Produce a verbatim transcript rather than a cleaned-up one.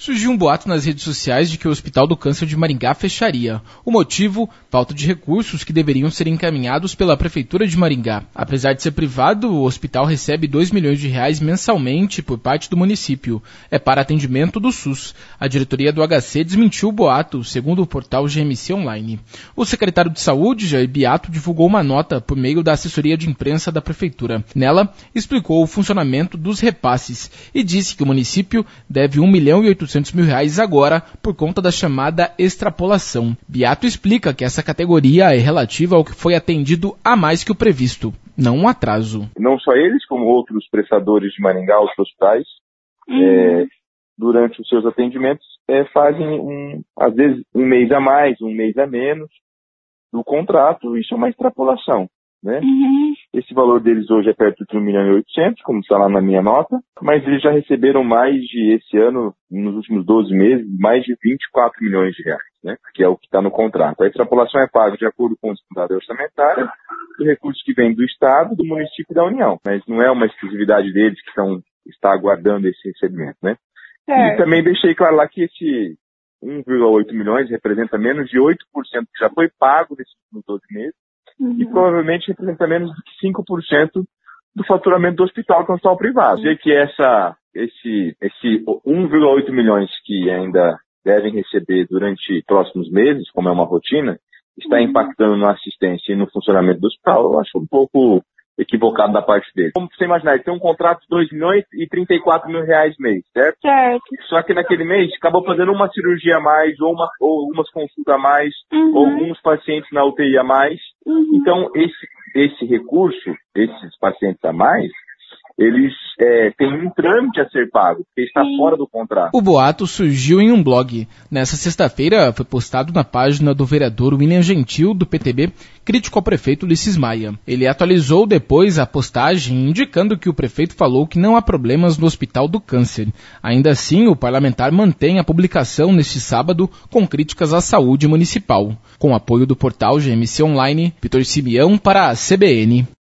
Surgiu um boato nas redes sociais de que o Hospital do Câncer de Maringá fecharia. O motivo? Falta de recursos que deveriam ser encaminhados pela Prefeitura de Maringá. Apesar de ser privado, o hospital recebe dois milhões de reais mensalmente por parte do município. É para atendimento do SUS. A diretoria do H C desmentiu o boato, segundo o portal G M C Online. O secretário de Saúde, Jair Beato, divulgou uma nota por meio da assessoria de imprensa da Prefeitura. Nela, explicou o funcionamento dos repasses e disse que o município deve um milhão e oitocentos mil reais agora por conta da chamada extrapolação. Beato explica que essa categoria é relativa ao que foi atendido a mais que o previsto, não um atraso. Não só eles, como outros prestadores de Maringá, os hospitais, uhum. é, durante os seus atendimentos, é, fazem, um, às vezes, um mês a mais, um mês a menos do contrato. Isso é uma extrapolação, né? Uhum. Esse valor deles hoje é perto de um milhão e oitocentos, como está lá na minha nota, mas eles já receberam mais de, esse ano, nos últimos doze meses, mais de vinte e quatro milhões de reais, né? Que é o que está no contrato. A extrapolação é paga de acordo com o disponibilidade orçamentária, do recurso que vem do Estado, do município e da União, mas não é uma exclusividade deles que estão, está aguardando esse recebimento, né? É. E também deixei claro lá que esse um vírgula oito milhões representa menos de oito por cento que já foi pago nesses últimos doze meses, uhum. e provavelmente representa menos do que cinco por cento do faturamento do hospital, que é um hospital privado. Sei que essa, esse, esse um vírgula oito milhões que ainda devem receber durante próximos meses, como é uma rotina, está uhum. impactando na assistência e no funcionamento do hospital. Eu acho um pouco equivocado da parte dele. Como você imaginar, ele tem um contrato de dois milhões e trinta e quatro mil reais mês, certo? Certo. Só que naquele mês acabou fazendo uma cirurgia a mais, ou, uma, ou algumas consultas a mais, uhum. ou alguns pacientes na U T I a mais. Uhum. Então, esse, esse recurso, esses pacientes a mais, eles é, têm um trâmite a ser pago, porque está Sim. fora do contrato. O boato surgiu em um blog. Nessa sexta-feira foi postado na página do vereador William Gentil, do P T B, crítico ao prefeito Ulisses Maia. Ele atualizou depois a postagem, indicando que o prefeito falou que não há problemas no Hospital do Câncer. Ainda assim, o parlamentar mantém a publicação neste sábado com críticas à saúde municipal. Com apoio do portal G M C Online, Vitor Simeão para a C B N.